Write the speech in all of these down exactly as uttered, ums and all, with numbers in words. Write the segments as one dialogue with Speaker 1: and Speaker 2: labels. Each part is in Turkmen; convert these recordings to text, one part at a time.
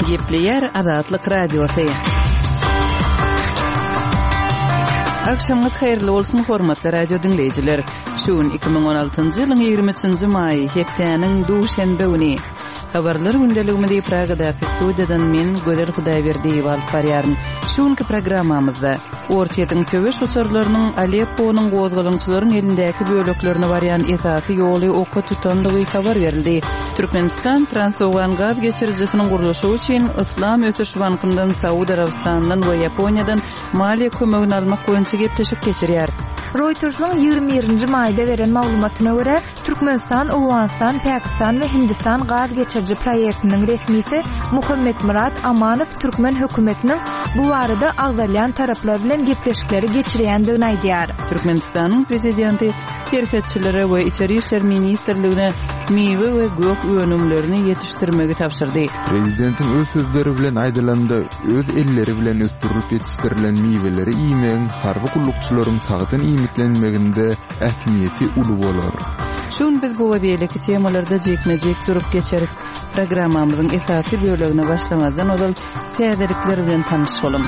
Speaker 1: Gepleyer Azatlyk Radiosu. Akşamlık hayırlı olsun hormatly radio dinleyijiler. Şuun iki bin on altıncı ýylyň ýygrimi üçinji maý hepdeniň duşenbe güni. Habarlar gündeliginde Pragada studiýadan men Göler Hudaýberdiýew alyp barýaryn. Şuňky programmamyzda Ortiýetiň töweş uçurlarynyň Aleppo'nyň gozgalançylaryň elindäki böleklerini barýan esasy ýoly oka tutanlygy habar berildi. Türkmenistan transowan gaz geçirjisiniň gurulşy üçin Islam Ösüş Bankyndan, Saudi Arabistanyndan we Ýaponiýadan maliýe kömegini almak boýunça gepleşip geçirýär.
Speaker 2: Reuters'ın ýygrimi birinji maýda beren maglumatyna görä, Türkmenistan, Awganistan, Pakistan we Hindistan gaz geçirji proýektiniň resmisi Muhammed Murat Amanow Türkmen hökümetiniň bu barada agzalyan taraplar bilen gepleşikleri geçirýändigini aýdýar.
Speaker 1: Türkmenistanyň prezidenti şerketçilere we içeri işler ministrligine meýwe we gök önümlerini ýetişdirmegi tapşyrdy.
Speaker 3: Prezidentiň öz sözleri bilen aýdylanda öz elleri bilen östürilip ýetişdirilen meýweleri iýmeň harby gullukçylaryň sagdyn iýmitlenmeginde ähmiýeti uly bolar.
Speaker 1: Şun biz bu we beýleki temalarda jekmejek durup geçerik. Programmamyzyň esasy bölegine başlamazdan ozal täzelikler bilen tanışalım.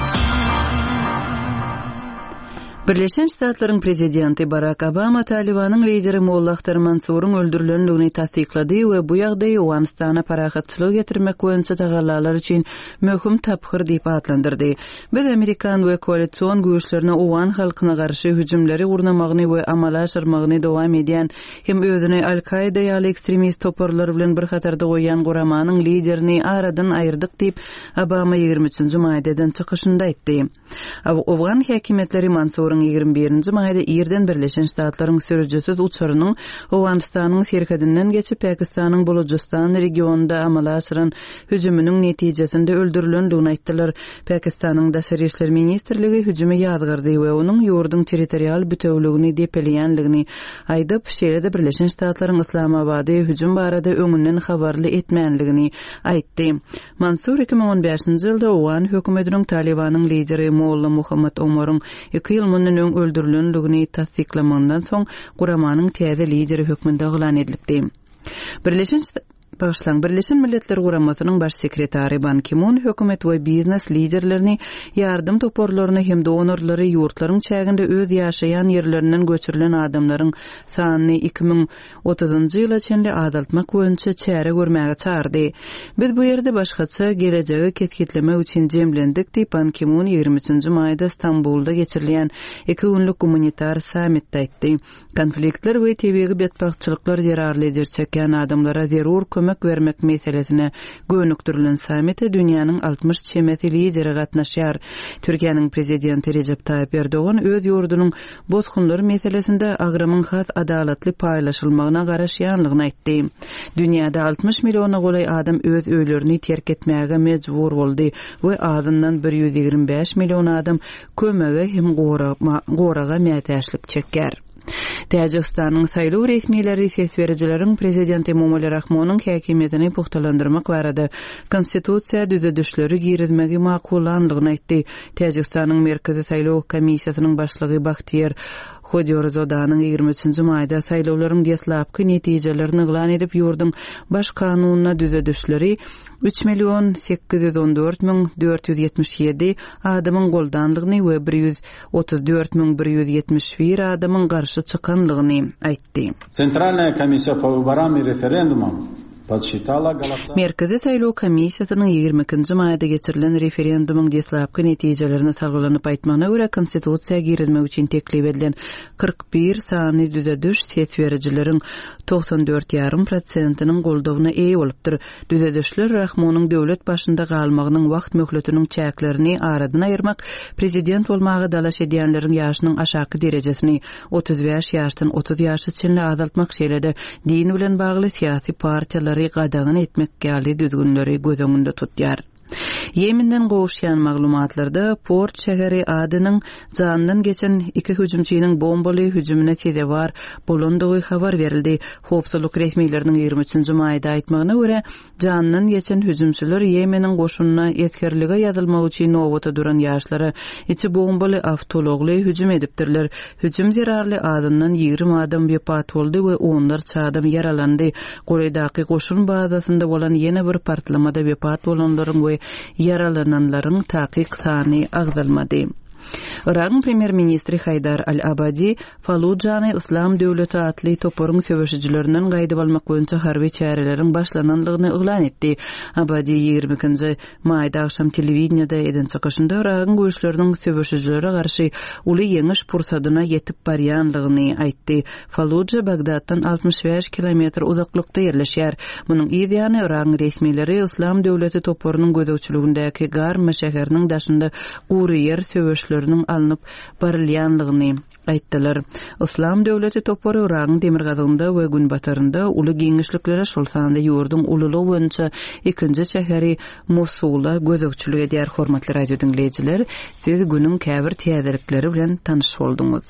Speaker 1: Birleşen Ştatlaryň prezidenti Barack Obama Talibanyň lideri Mullah Mansuryň öldürilendigini tasdiklady we bu ýagdaý Awganistana parahatçylyk getirmek boýunça tagallalar üçin möhüm taphyr diýip adlandyrdy. Biz Amerikan we koalisiýon güýçlerine Awgan halkyna garşy hüjümleri gurnamagyny we amala aşyrmagyny dowam edýän hem özüni Al-Qaida ýaly ekstremist toparlar bilen bir hatarda goýan guramanyň liderini aradan aýyrdyk diýip Obama ýygrimi üçinji maýdadan çykyşynda aýtdy. Awgan häkimetleri Mansur ýygrimi birinji maýda ýerden Birleşen Ştatlaryň sürüjüsiz uçurynyň Awganistanyň serhedinden geçip Pakistanyň Balojistan regionunda amala aşyran hüjüminiň netijesinde öldürilendigini aýtdylar. Pakistanyň Daşary işler ministrligi hüjümi ýazgyrdy we onuň ýurdun territorial bütünligini depelýänligini aýdyp, şeýle Birleşen Ştatlaryň Islamabady hüjüm barada öňünden habarly etmänligini aýtdy. Mansur iki bin on beşinji ýylda Awgan hökümetiniň Talibanyň lideri Molla Muhammad Omaryň iki ýyl mundan öň öldürilendigini tasdiklamandan soň guramanyň täze lideri hökmünde elan edilipdi. Birleşen Başlan Birleşen Milletler Guramasynyň baş sekretary Ban Ki-moon hökümet we biznes liderlerini ýardym toporlaryny hem donorlary ýurtlaryň çäginde öz ýaşaýan ýerlerinden göçürilen adamlaryň sanyny iki bin otuzunji ýyla çenli azaltmak boýunça çäre görmäge çağırdy. Biz bu ýerde başgaça gelejegi ketgitlemek üçin jemlendik diýip Ban Ki-moon ýygrimi üçinji maýda Istanbulda geçirilýän iki günlük humanitar sammitde aýtdy. Konfliktler we tebegi betbagtçylyklar ýararly çeken adamlara zerur kömek vermek meselesine gönüktirilen sammite dünýäniň altmış çemeti lideri gatnaşýar. Türkiýanyň prezidenti Recep Tayyip Erdogan öz ýurdunyň bozgunlary meselesinde agramyň has adalatly paýlaşylmagyna garaşýanlygyny aýtdy. Dünýäde altmış milliona golay adam öz öýlerini terk etmäge mejbur boldy we azyndan bir ýüz ýygrimi beş million adam kömege hem goraga mätäçlik çekýär. Täjikistanyň saýlaw resmiýetleri ses berjileriň prezidenti Emomali Rahmonyň häkimetini puhtalandyrmak barada konstitusiýa düzedişleri girizmegi makullandygyny aýtdy. Täjikistanyň merkezi saýlaw komissiýasynyň başlygy Bahtiyar Hodiorzodanyň ýygrimi üçinji maýda saýlawlaryň deslapky netijelerini elan edip ýurdun baş kanunyna düzedişleri üç million sekiz yüz on dört bin dört yüz ýetmiş ýedi adamyň goldanlygyny we bir yüz otuz dört bin bir yüz ýetmiş bir adamyň garşy çykanlygyny aýtdy.
Speaker 4: Центральная комиссия по выборам и референдумам
Speaker 1: Merkezi saýlaw komissiýasynyň ýygrimi ikinji maýda geçirilen referendumyň deslapky netijelerini sargylanyp aýtmagyna görä konstitusiýa girizmek üçin teklip edilen kırk bir sany düzediş ses berjileriň doksan dört ýarrym prosentiniň goldawyna eýe bolupdyr. Düzedişler Rahmonyň döwlet başynda galmagynyň wagt möhletiniň çäklerini aradan aýyrmak, prezident bolmagy dalaş edýänleriň ýaşynyň aşaky derejesini otuz beş ýaşdan otuz ýaşa çenli azaltmak şeýlede din bilen bagly syýasy partiýalary gadagan etmek gali düzgünleri göz öňünde tutýar. Yemen'den goşýan maglumatlarda Port şäheri adynyň janyndan geçen iki hüjümçiniň bombaly hüjümine tede var bolandygy habar berildi. Howpsuzlyk resmiýetleriniň ýygrimi üçinji maýda aýtmagyna görä, janyndan geçen hüjümçiler Yemeniň goşunyna ýetkerlige ýazylmak üçin nowata duran ýaşlary içi bombaly awtologly hüjüm edipdirler. Hüjüm zerarly adamdan ýygrimi adam wepat boldy we onlarça adam yaralandy. Goreýdaky goşun bazasynda bolan ýene bir partlamada wepat bolanlaryň we yaralananlaryň takyk sany agzalmady. Irak'ın Premier Ministri Haydar al-Abadi, Fallujany İslam Döwleti atly toporyň söwüşçilerinden gaýdyp almak boýunça harby çäreleriň başlananlygyny oglan etdi. Abadi ýygrimi ikinji maýda akşam telewizionyada eden çykyşynda Irak'ın güýçleriniň söwüşçilere garşy uly ýeňiş pursadyna ýetip barýanlygyny aýtdy. Falluja Bagdaddan altmış beş kilometr uzaklykda ýerleşýär. Munyň ýa-da Irak'ın resmiýetleri İslam Döwleti toporynyň gözegçiligindäki Garma şäheriniň daşynda gury ýer söwüşçileriniň alınıp barylýanlygyny aýtdylar. İslam Döwleti topory Irak'ın demir gazynda we gün batarynda uly giňişliklere şol sanda ýurdun ululygy boýunça ikinji şäheri Mosula gözegçilik edýär. Hormatly radio dinleýijiler, siz günüň käbir täzelikleri bilen tanyş bolduňyz.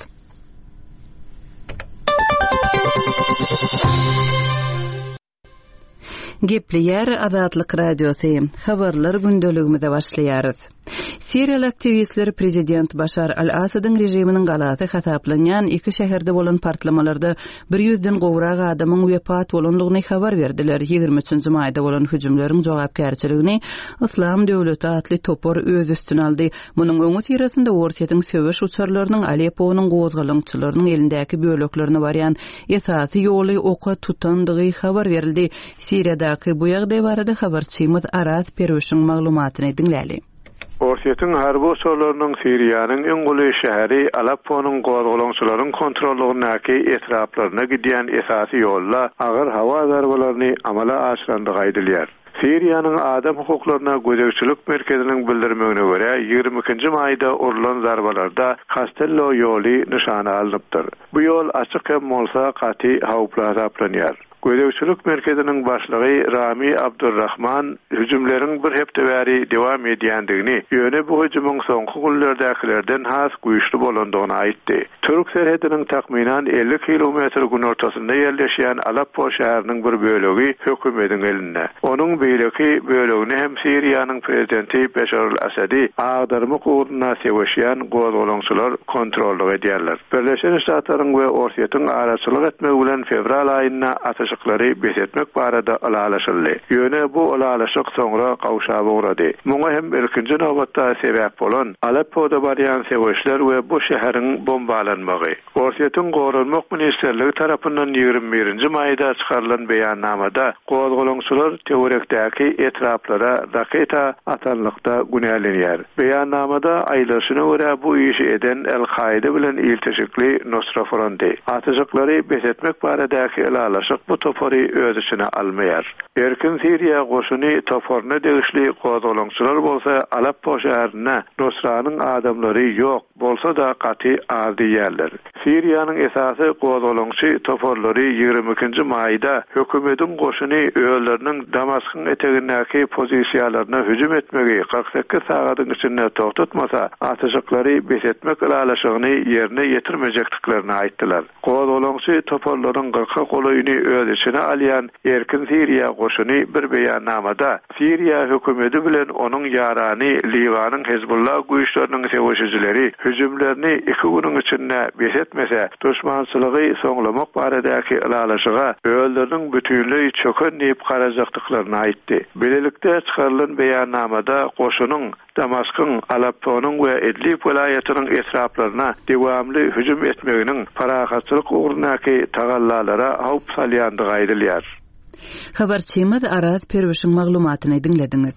Speaker 1: Gepleýär Azatlyk radiosi. Habarlar gündeligimize başlaýarys. Siriýal aktivistler prezident Başar al-Asadyň rejiminiň galaty hasaplanýan iki şäherde bolan partlamalarda bir yüzden gowrak adamyň wepat bolanlygyny habar berdiler. ýygrimi üçinji maýda bolan hüjümleriň jogapkärçiligini İslam Döwleti atly topor öz üstüne aldy. Munyň öňü tirasynda Orsiýetiň söwüş uçarlarynyň Aleppo'nyň gozgalyňçylarynyň elindäki böleklerini barýan esasy ýoly oka tutandygy habar berildi. Siriýadaky bu ýagdaý barada habarçymyz Aras Perwişiň maglumatyny dinläli.
Speaker 5: Orsiýetiň harby uçarlarynyň Siriýanyň iň guly şäheri Aleppo'nyň gozgalyňçylaryň kontrollygyndäki etraplaryna gidýän esasy ýolla agyr hawa zarbalaryny amala aşyrandygy aýdylýar. Siriýanyň adam hukuklaryna gözegçilik merkeziniň bildirmegine görä ýygrimi ikinji maýda urulan zarbalarda Castello ýoly nyşana alınıpdyr. Bu ýol açyk hem bolsa gaty hawply hasaplanýar. Gözegçilik merkeziniň başlygy Rami Abdurrahman hüjümleriň bir hepde bäri dewam edýändigini, ýöne bu hüjümüň soňky günlerdekilerden has güýçli bolandygyny aýtdy. Türk serhediniň takminan elli kilometr gün ortasynda ýerleşýän Aleppo şäheriniň bir bölegi hökümetiň elinde. Onuň beýleki bölegini hem Siriýanyň prezidenti Beşar al-Asady agdarmy guruna seweşýän gozgalyňçylar kontrollyk edýärler. Birleşen Ştatlaryň we Orsiýetiň araçylyk etmegi bilen fevral aýyna ateşiklary besetmek barada alalaşyldy. Ýöne bu alalaşyk soňra gawşaby uğrady. Muňa hem ikinji nowatda sebäp bolan Aleppo'da barýan seweşler we bu şäheriň bombalanmagy. Orsiýetiň Gorunmak ministrligi tarapyndan ýygrimi birinji maýda çykarylan beýannamada gozgalyňçylar teorekdäki etraplara raketa atanlykda günälenýär. Beýannamada aýlaşyna görä bu işi eden El-Kaide bilen iltişikli Nusra Fronty ateşiklary besetmek baradaky alalaşyk bu topory öz içine almaýar. Erkin Siriýa goşuny toporuna degişli gozgalyňçylar bolsa Aleppo şäherine Nusranyň adamlary ýok bolsa da gaty ardýarlar. Siriýanyň esasy gozgalyňçy toporlary ýygrimi ikinji maýda hökümetiň goşuny öýleriniň Damaskyň etegindäki pozisiýalaryna hüjüm etmegi kırk sekiz sagatyň içinde toktatmasa ateşiklary besetmek alalaşygyny ýerine ýetirmejekdiklerini aýtdylar. Gozgalyňçy toporlaryň kırka golaýyny öz içine alýan Erkin Siriýa goşuny bir beýannamada Siriýa hökümeti bilen onuň ýarany Liwanyň Hezbollah güýçleriniň seweşijileri hüjümlerini iki günüň içinde besetmese düşmançylygy soňlamak baradaky alalaşyga öýleriniň bütünlüği çöken diýip garajakdyklaryny aýtdy. Belelikde çykarylan beýannamada goşunyň Damaskyn, Aleppo'nyň we Idlib welaýatynyň etraplaryna dewamly hüjüm etmeginiň paragatçylyk uğrunaky tagallalara hawp salýandygy aýdylýar.
Speaker 1: Habarçymyz Aras Perwişiň maglumatyny dinlediňiz.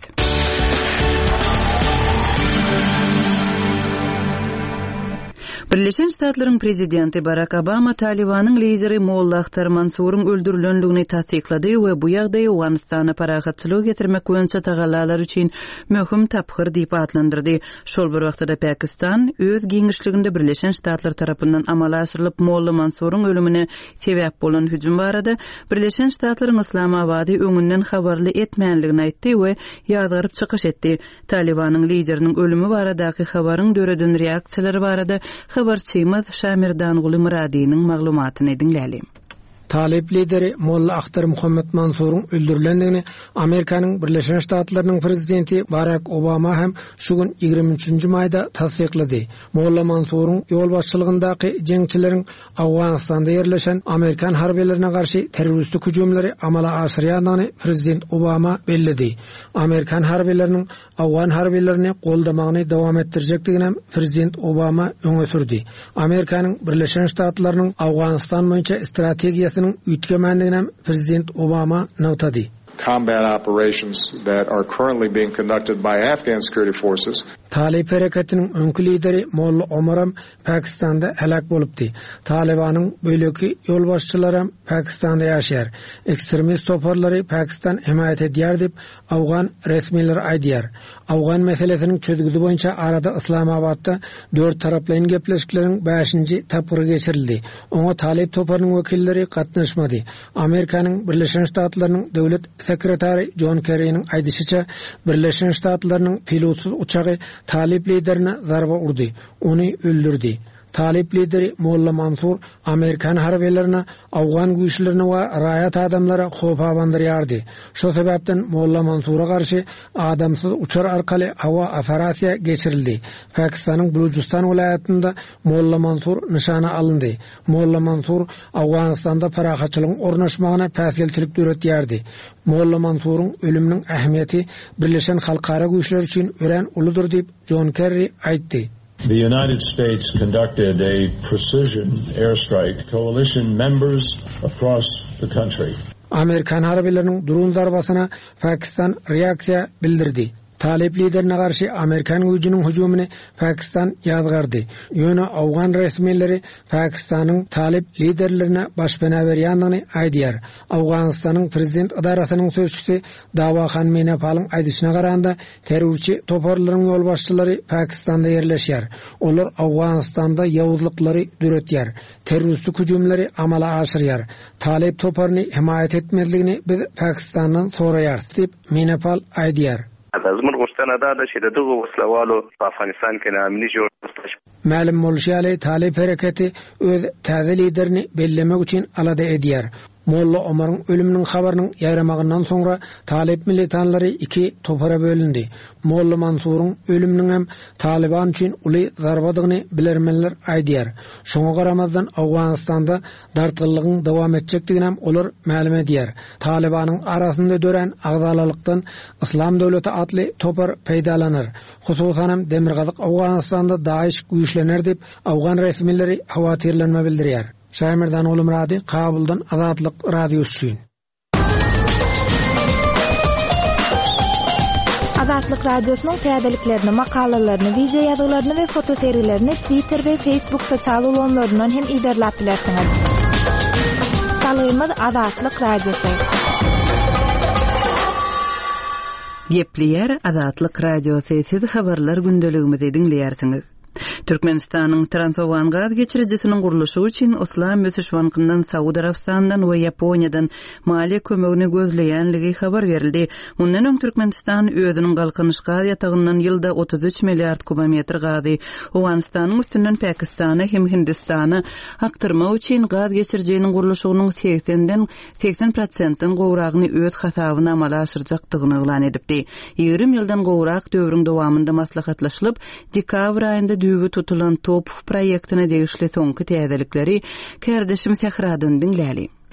Speaker 1: Birleşen Ştatlaryň prezidenti Barack Obama Talibanyň lideri Molla Akhtar Mansur'un öldürilendigini tasdiklady we bu ýagdaý Awganystana parahatçylyk getirmek boýunça tagalalar üçin möhüm taphyr diýip adlandyrdy. Şol bir wagtda Pakistan öz giňişliginde Birleşen Ştatlar tarapyndan amala aşyrylyp Molla Mansur'un ölümine sebäp bolan hüjüm barada Birleşen Ştatlaryň Islamabady öňünden habarly etmänligini aýtdy we ýazgyryp çykyş etdi. Talibanyň lideriniň ölümi baradaky habaryň döreden reaksiýalary barada habarçymyz Şamirdan Guly Muradiýanyň maglumatyny dinläli.
Speaker 6: Talib lideri Molla Akhtar Muhammed Mansur'un öldürülendigini Amerikanyň Birleşen Ştatlarynyň prezidenti Barack Obama hem şu gün ýygrimi üçinji maýda tasdiklady. Molla Mansur'un ýol başçylygyndaky jeňçileriň Awganystanda ýerleşen Amerikan harbilerine garşy terroristlik hüjümleri amala aşyrýanyny prezident Obama bellidi. Amerikan harbileriniň Awgan harbilerini goldamagyny dowam etdirjekdigini prezident Obama öňe sürdi. Amerikanyň Birleşen Ştatlarynyň Awganystan boýunça strategiýasy ütkemendigine prezident Obama notady.
Speaker 7: Combat operations that are currently being conducted by Afghan security forces.
Speaker 6: Talib hareketinin öňkü lideri Molla Omaram Pakistanda helak bolupdy. Talibanyň böýleki ýol başçylary Pakistanda ýaşaýar. Ekstremist toparlary Pakistan himayet edýär dip Awgan resmiler aýdýar. Awgan meselesiniň çözgüdi boýunça arada Islamabadda dört taraplyň gepleşikleriň beşinji tapyry geçirildi. Oňa Talib toparynyň wekilleri gatnaşmady. Amerikanyň Birleşen Ştatlarynyň döwlet sekretary John Kerry'nin aýdysyça Birleşen Ştatlarynyň pilotsuz uçagy Talib liderine zarba urdy, onu öldürdi. Talib lideri Molla Mansur Amerikan harbilerine, Awgan güýçlerine we raýat adamlara hop abandyrýardy. Şo sebäpden Molla Mansur'a garşy adamsyz uçar arkaly hawa operasiýa geçirildi. Pakistanyň Balochistan welaýatynda Molla Mansur nişana alındy. Molla Mansur Awganystanda parahatçylygyň ornaşmagyna päsgelçilik döretýärdi. Molla Mansur'un ölüminiň ähmiýeti Birleşen Halkara güýçler üçin ören uludur diýip John Kerry aýtdy.
Speaker 8: The United States conducted a precision airstrike coalition members across the country.
Speaker 6: Amerikan harbileriniň drone zarbasyna Pakistan reaksiýa bildirdi. Talib liderine garşy Amerikan güýjüniň hüjümini Pakistan ýazgardy. Ýöne Awgan resmileri Pakistanyň Talib liderlerine başpana berýändigini aýdýar. Awganystanyň prezident idarasynyň sözçüsü Dawahan Menapal'yň aýdyşyna garanda terrorçy toparlaryň ýol başçylary Pakistanda ýerleşýär. Olar Awganystanda ýawuzlyklary döretýär. Terroristlik hüjümleri amala aşyrýar. Talib toparyny himayet etmezligini biz Pakistandan soraýar diýip Menapal aýdýar.
Speaker 9: Azmır Gostana da da şiddetle Woslavalo Afganistan ke namini jo'rtaş.
Speaker 6: Ma'lum bolşýaly Talib hareketi öz täze liderini bellemek üçin alada edýär. Molla Omar'ın ölümünün habarının yayramagından sonra Talib militanları iki topara bölündü. Molla Mansur'un ölümünün hem Taliban için uly zarbadygyny bilermenler aýdýar. Şoňa garamazdan Awganystanda dartgyllygyň dowam etjekdigini hem olar ma'lum edýär. Talibanyň arasynda dören agzalylykdan İslam döwleti atly topar peýdalanır. Hususan hem Demirgazyk Awganystanda Daesh güýçlener dip Awgan resmileri hawatyrlanma bildirýär. Şamirdan Guly Muradiýany Kabuldan Azatlyk radiosu.
Speaker 2: Azatlyk radiosynyň täzeliklerini, makalalaryny, video ýazgylaryny we foto seriýlerini Twitter we Facebook sosial ulanlaryndan hem izlerläp bilersiňiz. Salaýymyz Azatlyk radiosu.
Speaker 1: Gepleýär Azatlyk radiosu. Siz habarlar gündeligimizi dinleýärsiňiz. Türkmenistanyň Transowan gaz geçiricisiniň guruluşy üçin Islam Mösüşwankynyň Saudi Arabistandan we Ýaponiýadan maliýe kömegini gözleýänligi habar berildi. Mundan öň Türkmenistan özüniň galkynyş gaz ýatagyndan ýylda otuz üç milliard kubometr gazy Awganystanyň üstünden Pakistana hem Hindistana aktyrmak üçin gaz geçiriciniň guruluşynyň seksenden seksen prosentden gowragyny öz hasabyna amala aşyrjakdygyny elan edipdi. ýygrimi ýyldan gowrak döwrüň dowamynda maslahatlaşylyp dekabr aýynda düýgü tutulan top proýektine degişli soňky täzelikleri kärdeşim Sehradan dinläli.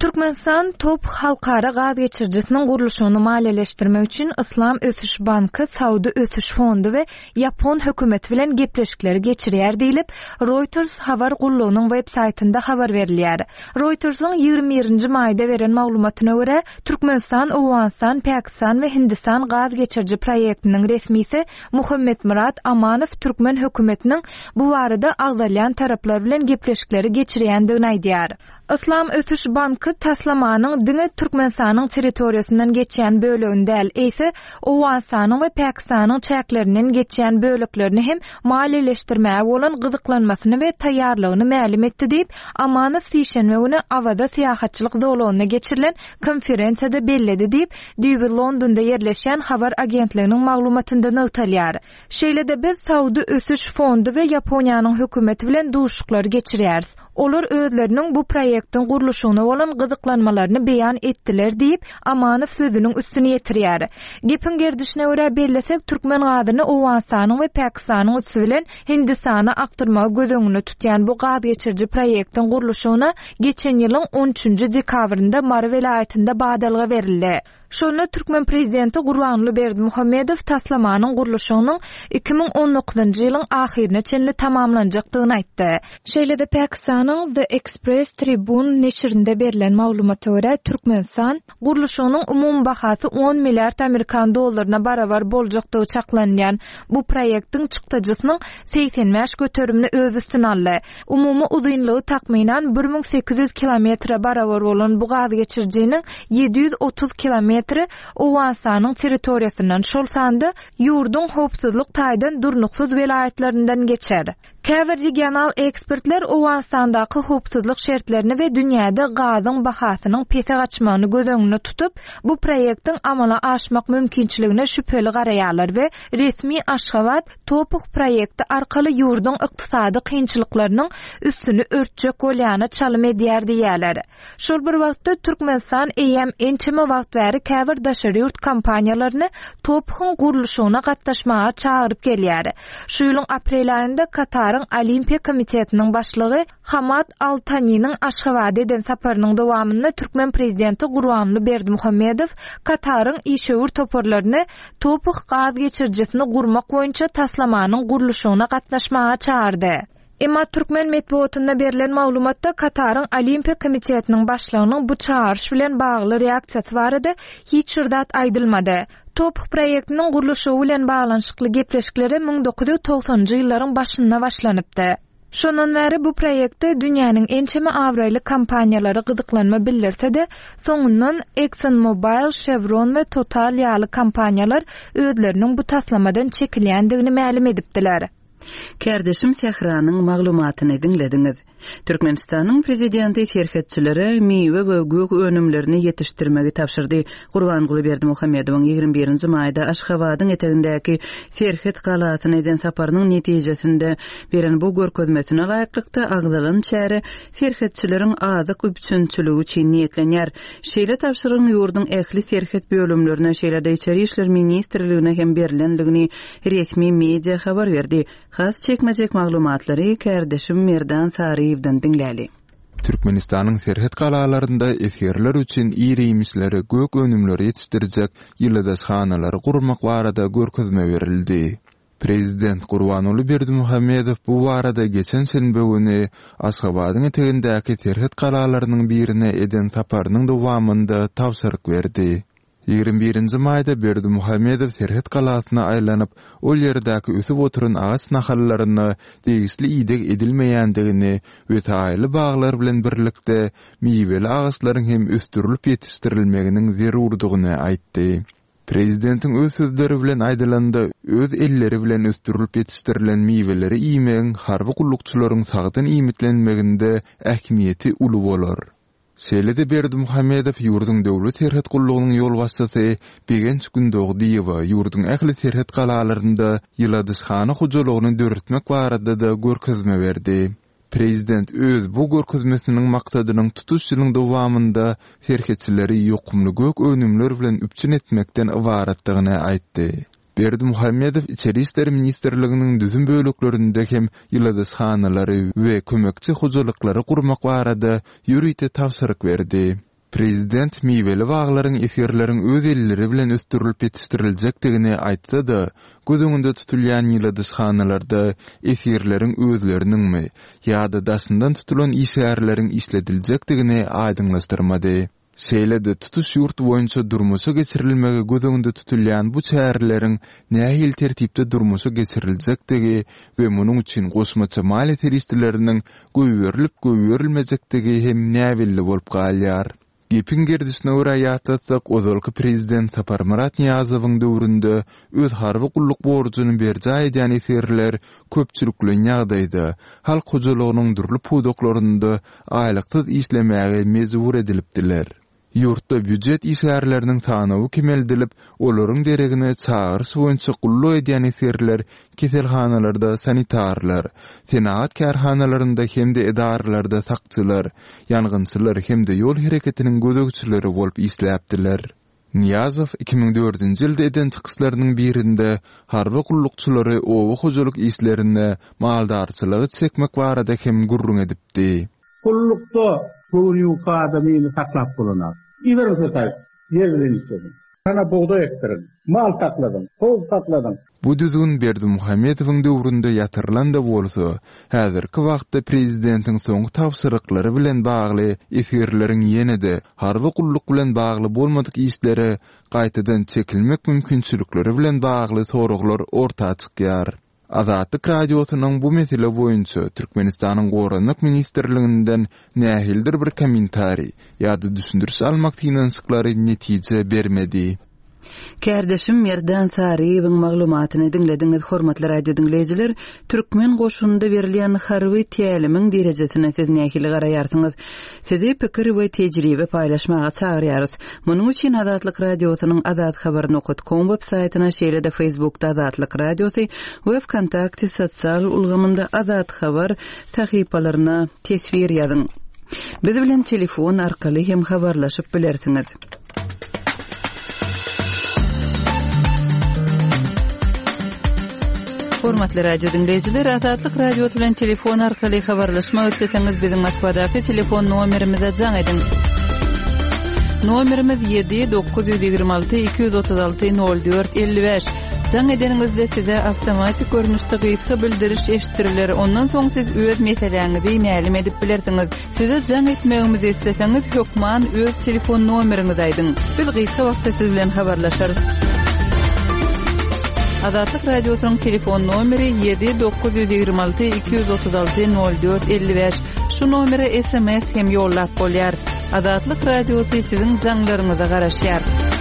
Speaker 2: Türkmenistan top halkara gaz geçircisinin guruluşunu maliyeleştirmek için İslam Ösüş Bankı, Saudi Ösüş Fondu ve Yapon hökümeti bilen gepleşikleri geçirýär diýilip, Reuters habar gulluğunun websaytında habar berilýär. Reuters'ın ýygrimi birinji maýda beren maglumatyna görä, Türkmenistan, Owganistan, Pakistan we Hindistan gaz geçirji proyektiniň resmisi Muhammed Murat Amanow Türkmen hökümetiniň bu barada agzalyan taraplar bilen gepleşikleri geçirýändigini aýdýar. İslam Ösüş Bankı taslamanyň diňe Türkmenistanyň territoriýasyndan geçýän böleginde däl, eýse Owganistanyň we Pakistanyň çäklerinden geçýän böleklerini hem maliyeleşdirmäge bolan gyzyklanmasyny we taýýarlygyny ma'lum etdi diýip Amanow sişenme güni awada syýahatçylyk dowlagyna geçirilen konferensiýada belledi diýip Düýbi Londonda ýerleşýän habar agentliginiň maglumatynda nagtalýar. Şeýle-de biz Saudi Ösüş Fondu we Yaponiýanyň hökümeti bilen duşuklary geçirýäris. Olar özleriniň bu proyektin guruluşuna bolan gyzyklanmalaryny beýan etdiler diýip Amanow sözüniň üstüne ýetirýär. Gepin gerdişine görä bellesek Türkmen gazyny Owganistanyň we Pakistanyň üstü bilen Hindistana aktarmagy gözüňünde tutýan bu gaz geçirji proyektin guruluşuna geçen ýylyň on üçünji dekabrynda Mary welaýetinde badalga berildi. Şonu Türkmen prezidenti Gurbanly Berdimuhammedow taslamanyň guruluşynyň iki ming on dokuzynjy ýylyň ahyrına çenli tamamlanjakdygyny aýtdy. Şeýle-de Pakistanyň The Express Tribune neşrinde berilen maglumata görä Türkmenistan guruluşynyň umum bahasy on milliard Amerikan dollaryna barabar boljakdygy çaklanýan bu proyektiň çykdyjysynyň seksen beş götürümini öz üstüne aldy. Umumy uzunlygy takminan bir ming sekiz yüz kilometre barabar bolan bu gaz geçirjiniň yedi yüz otuz kilometre Owganistanyň territoriýasyndan şol sandy ýurdun howpsuzlyk taýdan durnuksuz welaýetlerinden geçer. Käbir regional ekspertler Owganistandaky howpsuzlyk şertlerini we dünýäde gazyň bahasynyň pese gaçmagyny gözüňde tutup, bu proyektiň amala aşmak mümkinçiligine şüpheli garaýarlar we resmi Aşgabat topuk proyekti arkaly ýurdun ykdysady kynçylyklarynyň üstüni örtjek bolýany çalym edýär diýerler. Şol bir wagtda Türkmenistan eýem ençeme wagt bäri käbir daşary ýurt kompaniýalaryny topugyň guruluşyna gatnaşmaga çağıryp gelýär. Şu ýylyň aprel aýynda Katar Olimpiya Komitetiniň başlygy Hamad Altanynyň Aşgabat eden saparynyň dowamynda Türkmen prezidenti Gurbanly Berdimuhammedow Kataryň işöwür toporlaryny topuk gaz geçirjisini gurmak boýunça taslamanyň guruluşyna gatnaşmaga çağırdy. Emma Türkmen medeniýetinde berilen maglumatda Kataryň Olimpiya Komitetiniň başlygynyň bu çağırış bilen bagly reaksiýasy barady, hiç ýerdat aýdylmady. Topuk proyektiniň guruluşy bilen baglanşykly gepleşikleri ming dokuz yüz toksonjy ýyllaryň başynda başlanypdy. Şondan bäri bu proyektde dünýäniň ençeme awraýly kompaniýalary gyzyklanma bildirse-de, soňundan ExxonMobil, Chevron we Total ýaly kompaniýalar özleriniň bu taslamadan çekilýändigini ma'lum edipdiler.
Speaker 1: Kardeşim Sehranyň maglumatyny dinlediňiz. Türkmenistanyň prezidenti şerhetçilere meýwe we gök önümlerini ýetişdirmegi tapşyrdy. Gurbanly Berdimuhammedowyň ýygrimi birinji maýda Aşgabatyň etegindäki Serhet galatyna eden saparynyň netijesinde beren bu görkezmesine laýyklykda agzalan çäre serhetçileriň azyk üçinçiligi üçin niýetlenýär. Şeýle tapşyrygyň ýurdun ähli serhet bölümlerine şeýle-de içeri işler ministrligine hem berilendigini resmi media habar berdi. Has çekmejek maglumatlary kardeşim Merdan Sarıýewden dinläli.
Speaker 3: Türkmenistanyň serhet galalarynda eskerler üçin ýeri-ýemişleri gök önümleri ýetişdirjek ýyldaşhanalary gurmak barada görkezme berildi. Prezident Gurbanly Berdimuhammedow bu barada geçen şenbe güni Aşgabatyň etegindäki serhet galalarynyň birine eden saparynyň dowamynda tapşyryk berdi. ýygrimi birinji maýda Berdimuhammedow serhet galasyna aýlanyp, ol ýerdäki ösüp oturan ağaç nahallaryny degisli ýydyk edilmeýändigini we taýly baglar bilen birlikde miýweli ağaçlaryň hem östürilip ýetişdirilmeginiň zerurdygyny aýtdy. Prezidentiň öz sözleri bilen aýdylanda, öz elleri bilen östürilip ýetişdirilen miýweleri iýmegiň harby gullukçylaryň sagdan iýmitlenmeginde ähmiýeti uly bolar. Şeýle-de Berdimuhammedow ýurdun döwlet serhet gullugynyň ýol başçysy Begenç Gündoğduýewa ýurdun ähli serhet galalarynda ýyladyşhana hojalygyny döretmek barada da görkezme berdi. Prezident öz bu görkezmesiniň maksadynyň tutuş ýylyň dowamynda serhetçileri ýokumly gök önümler bilen üpçün etmekden ibaratdygyny aýtdy. Berdimuhammedow İçeri işler ministrliginiň düzüm böleklerinde hem ýyladyşhanalary we kömekçi hojalyklary gurmak barada ýürüýte tapşyryk berdi. Prezident miweli baglaryň eserleriň öz elleri bilen östürilip yetiştiriljakdygyny aýtdy-da, gözüňünde tutulýan ýyldysxanalarda eserleriň özleriniňmi ýa-da dasyndan tutulan işärleriň işlediljakdygyny aýdyňlaşdyrmady. Şeýle-de tutuş ýurt boýunça durmuşa geçirilmegi gözüňde tutulýan bu çärleriň nähil tertipde durmuşa geçiriljakdygy we munuň üçin goşmaça maliýet teristleriniň göýberilip göýberilmejektigi hem näwilli bolup galýar. Gepin gerdisine ora ýatsak, ozalky prezident Saparmurat Niýazowyň döwründe öz harby gulluk borjuny berjä edýän eserler köpçülikli ýagdaýda halk hojalygynyň durly pudoklaryny aýlyksyz işlemäge mejbur edilipdiler. Ýurtda büdjet işgärleriniň sanawy kemeldilip, olaryň deregine çağırış boýunça gulluk edýän eserler keselhanalarda sanitarlar, senaat kärhanalarynda hemde edarlarda sakçylar, ýangynçylar hemde ýol hereketiniň gözegçileri bolup işläpdiler. Niýazow iki ming dördünji ýylda eden çykyşlarynyň birinde harby gullukçylary owa hojalyk işlerinde maldarçylygy çekmek barada hem gurrun edipdi.
Speaker 10: Gullukda goýuka adamyny saklap bolanar. İber söýsek, ýerlerini istedim. Sana buğday ektirin, mal takladım, toz takladım.
Speaker 3: Bu düzgün Berdimuhammedowyň döwründe ýatyrylan da bolsa, häzirki wagtda prezidentiň soňky tapşyryklary bilen bagly eserleriň ýene-de harby gulluk bilen bagly bolmadyk işlere gaýtadan çekilmek mümkinçilikleri bilen bagly soraglar ortağa çykýar. Azatlyk radiosynyň bu mesele boýunça Türkmenistanyň Goranyk ministrliginden nähildir bir kommentari ýa-da düşündürüş almak tinançyklary netije bermedi.
Speaker 1: Kärdeşim Merdan Sariýewiň maglumatyny dinlediňiz hormatly radio dinleýijiler. Türkmen goşununda berilýän harby tälimiň derejesine siz nähili garaýarsyňyz. Sizi pikir we tejribe paýlaşmaga çagyrýarys. Munuň üçin Azatlyk radiosynyň azat habar nokta com web saýtyna şeýle-de Facebookda Azatlyk radiosy we Wkontakte sosial ulgamynda Azat habar sahypalaryna tesvir ýazyň. Biz bilen telefon arkaly hem habarlaşyp bilersiňiz. Hormatly radio dinleyijiler, Azatlyk radio bilen telefon arkaly habarlaşmak isteseňiz biziň Moskvadaky telefon nomerimize jaň edin. Nomerimiz yedi dokuz yüz ýygrima alty iki yüz otuz alty nol dört elli beş. Jaň edeningizde size awtomatik görnüşde gysga bildiriş eşitiriler. Ondan soň siz öz meseleňizi mälim edip bilersiňiz. Size jaň etmegimizi isteseňiz hökman öz telefon nomeriňizi aýdyň. Biz gysga wagtda siz bilen habarlaşarys. Azatlyk radiosynyň telefon nomeri yedi dokuz yüz ýygrima alty iki yüz otuz alty nol dört elli beş. Şu nomere S M S hem ýollap bolýar. Azatlyk radiosy siziň jaňlaryňyza garaşýar.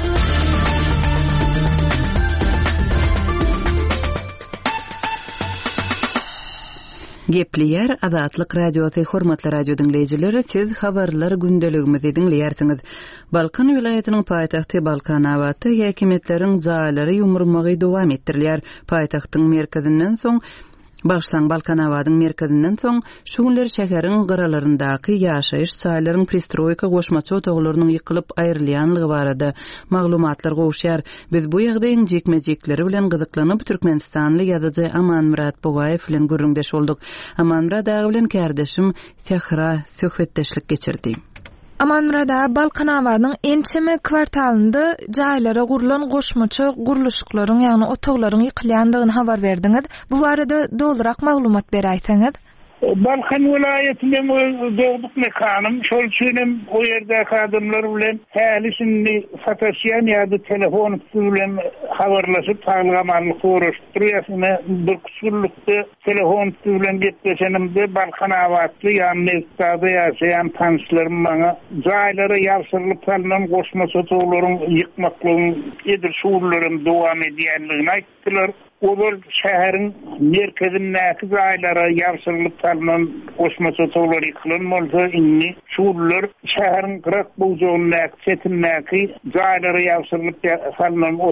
Speaker 1: Gepliyer Azatlyk radiosy hormatly radio dinleýijileri, siz habarlar gündeligimizi dinleýärsiňiz. Balkan vilayatynyň paýtagty Balkanawatda häkimetleriň jaýlary ýumurmagy dowam etdirilýär. Paýtagtyň merkezinden soň Başlaň Balkanawadyň merkezinden soň şu günler şäheriň gyralaryndaky ýaşaýyş çaýlaryň pristroýka goşmaça otoglarynyň ýykylyp aýrylýanlygy barada maglumatlar gowşýar. Biz bu ýagdaýyň jekmejekleri bilen gyzyklanyp Türkmenistanly ýazyjy Amanmurat Bogaýew bilen görüňdeş boldyk. Amanmurat ağa bilen kärdeşim Sehra söhbetdeşlik geçirdi.
Speaker 2: Amanmurada Balkanawadyň ençeme kwartalynda jaýlara gurulan goşmaça guruluşyklaryň ýagny otoglaryň ýykylýandygyny habar berdiňiz. Bu barada doldurak maglumat beräýsiňiz.
Speaker 10: Balkan vilayetinden doğduk mekanım. Şol üçin o ýerdäki adamlar bilen hälisini fotosyan ýa-da telefon bilen habarlaşyp taýlanmalyk görüşdirýärsiňe bir kusurlukda telefon bilen getdiňimde Balkanawatly ýa-ni Mektada ýaşaýan tanşlarym maňa jaýlara ýawşyrylyp salynan goşmaça otoglaryň ýykmaklygyny edir şuurlarym dowam edýänligini aýtdylar. Obol şäheriň merkezindäki jaýlara ýawşyrylyp salynan goşmaça otoglar ýykylmasa inni şuurlar şäheriň gyrak buýjagyndaky çetindäki jaýlara ýawşyrylyp salynan otoglara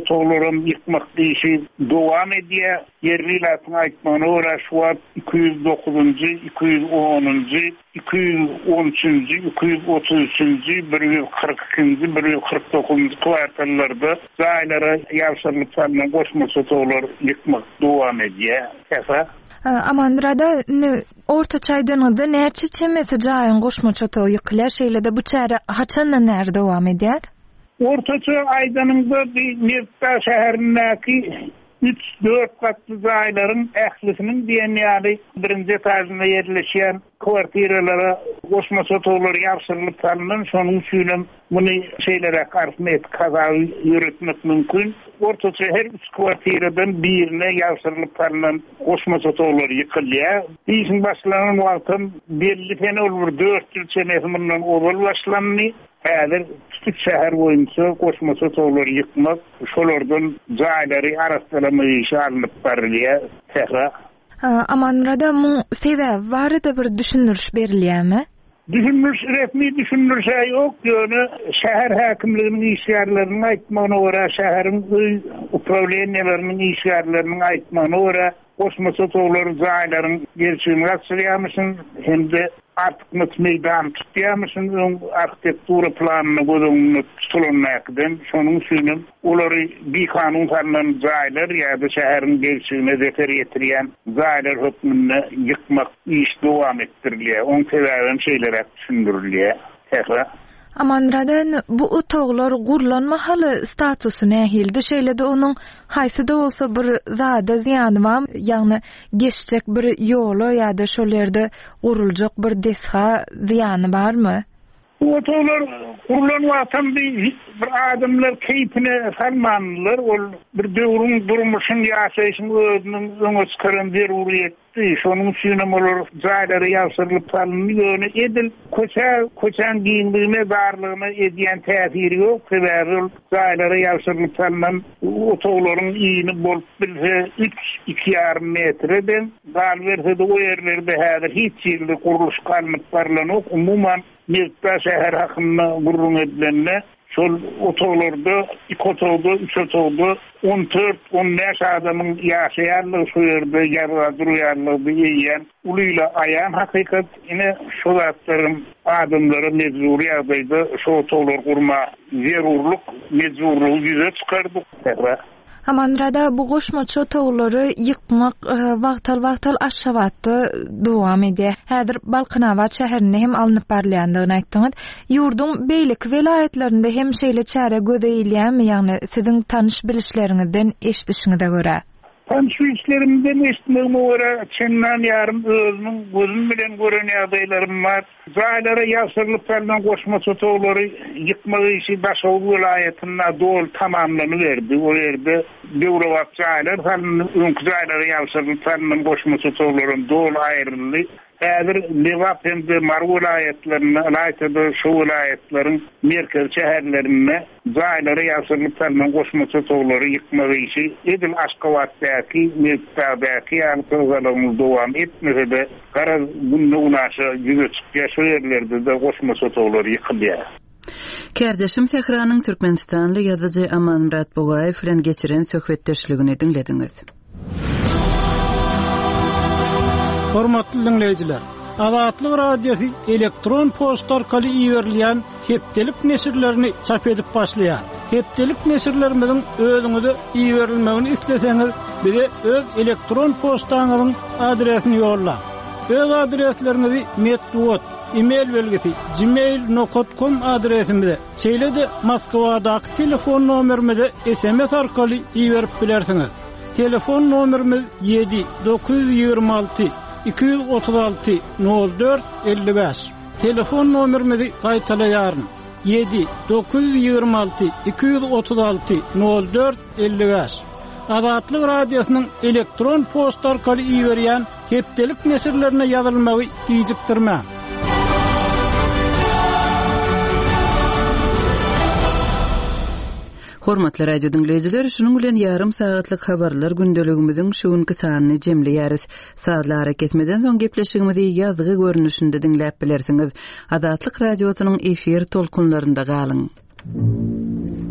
Speaker 10: oturum yıkmak işi devam ediyor. Yerlilerin aitmanı ora şu an iki yüz dokuzuncu, iki yüz onuncu, iki yüz on üçüncü, iki yüz otuz üçüncü, bir yüz kırk ikinci, bir yüz kırk dokuzuncu kvartallarda zaylara yavşarlık sağlanan koşma sotoğlar yıkmak devam ediyor. Kefa.
Speaker 2: Amandırada orta çaydan adı näçe çemesi jaýyn goşma çotow ýykylar şeýle de bu çäre haçanla näre dowam edýär?
Speaker 10: Ortaça aydanında bir Mirta şäherindäki üç dört katlı zaýlaryň ählisiniň diýenýäli birinji etaýynda ýerleşýän kwartiralara goşma sotowlary ýapşyrylyp tanınan şonuň üçin muny şeýlere karşymet kazawy ýöretmek mümkin. Ortaça her üç kwartiradan birine ýapşyrylyp tanınan goşma sotowlary ýykylýar. Işin başlanan wagtym belli tene olur dört ýyl çemesinden owul başlandy. Häzir küçük şäher boýunça goşma sotowlary ýykmak, şolardan jaýlary arastlamy işi alınıp barylýar. Tehra.
Speaker 2: Amanrada mu sebäp barada bir düşündürüş berilýärmi?
Speaker 10: Düşündürüş, resmi düşündürüş ýok. Ýöne şäher häkimliginiň işgärlerini aýtmagyna görä, şäheriň öý upravleniýalarynyň işgärlerini aýtmagyna görä, goşma sotowlary jaýlaryň gerçegini gatşyrýarmyşyn, hemde artık mıt meydan tutýarmyşyn, arhitektura planyny gözüňde tutulmakdan, şonuň üçin olary bir kanun tanlanan jaýlar ýa-da şäheriň gerçegine zefer ýetirýän jaýlar hökmünde ýykmak iş dowam etdirilýär. Oň sebäbini şeýlere düşündirilýär. Tehra.
Speaker 2: Amanradan bu otoglar gurlanmahaly statusu nähildi şeýle de onuň haýsyda bolsa bir zada ziýany bar, ýagny geçjek bir ýoly ýa-da şol ýerde guruljak bir desha ziýany barmy?
Speaker 10: Bu otoglar gurulan wagtym bir adamlar keypine salmanlar, ol bir döwrüň durmuşyny ýaşaýyşyny özüniň öňe çykaran zeruriýet. Şonuň üçin olar jaýlary ýapşyrylyp tanynýar. Edil koça koçan giýindigine barlygyna edýän täsiri ýok. Sebäbi jaýlary ýapşyrylyp tanınan otoglaryň iýini bolup bilse üç iki ýarym metreden gal berse de o ýerlerde häzir hiç ýerde guruluş galmyk barlanok. Umumyň Mirta şäher hakyna gurrun edilenle şol otoglarda, iki otogda, üç otogda on dört on beş adamyň ýaşaýanlygy şu ýerde ýarga durýanlygy ýeýän ulyla aýan hakykat ine şu zatlaryň adamlary mezuri ýagdaýda şu otoglar gurma zerurluk mezurlugy ýüze çykardyk.
Speaker 2: Amanrada bu goşma çotowlary ýykmak wagtal-wagtal aşawatda dowam edýär. Häzir Balqanawat şäherinde hem alınıp barylýandygyny aýtdyňyz. Ýurdun beýlik welaýetlerinde hem şeýle çäre gözeýilýärmi, ýagny siziň tanyş bilişleriňizden eşdişiňize görä?
Speaker 10: Tanışmışlarımdan eşitmegime göre çenden yarım özümün gözüm bilen gören ýagdaýlarym var. Jaýlara ýapşyrylyp barlan goşma sotowlary ýykmak işi Daşow welaýetinde dol tamamlanyberdi. O ýerde döwrewat jaýlar, öňkü jaýlara ýapşyrylyp barlan goşma sotowlaryň dol aýryldy. Häzir Lewap hemde Mar welaýetlerine, aýtdy şu welaýetlerin merkez şäherlerine jaýlara ýapşyrylyp barlan goşma sotowlary ýykmak işi Edil Aşgabatdaky, Mirtadaky ýa-da dowam etmese garaz bundan unaşy ýüze çykýar şu ýerlerde de goşma sotowlary ýykylýar.
Speaker 1: Kerdeşim Sehranyň Türkmenistanly ýazyjy Amanrat Bogaýew bilen geçiren söhbetdeşligini dinlediňiz.
Speaker 11: Hormatly dinleýijiler, Azatlyk radiosu elektron posta orkaly ýerilýän hepdelik nesirlerini çap edip başlaýar. Hepdelik nesirlerimiň özüňize ýerilmegini isleseňiz, bize öz elektron postaňyzyň adresini ýolla. Öz adreslerinizi metwot, e-mail belgesi gmail nokta com adresimize, şeýle-de Moskwadaky telefon nomerimize S M S orkaly ýerip bilersiňiz. Telefon nomerimiz yedi dokuz yüz ýygrima alty iki yüz otuz alty nol dört elli beş. Telefon nomerimizi gaýtalaýaryn. yedi dokuz yüz ýygrima alty iki yüz otuz alty nol dört elli beş. Azatlyk radiosynyň elektron posta orkaly ýerilýän hepdelik nesirlerine ýazylmagy ýyjykdyrma.
Speaker 1: Hormatly radio dinleyijiler, şunun bilen yarım saatlyk habarlar gündeligimiziň şuňky sanyny jemleýäris. Saatlar ketmeden soň gepleşigimizi ýazgy görnüşinde dinläp bilersiňiz. Azatlyk radiosynyň efir tolkunlarynda galyň.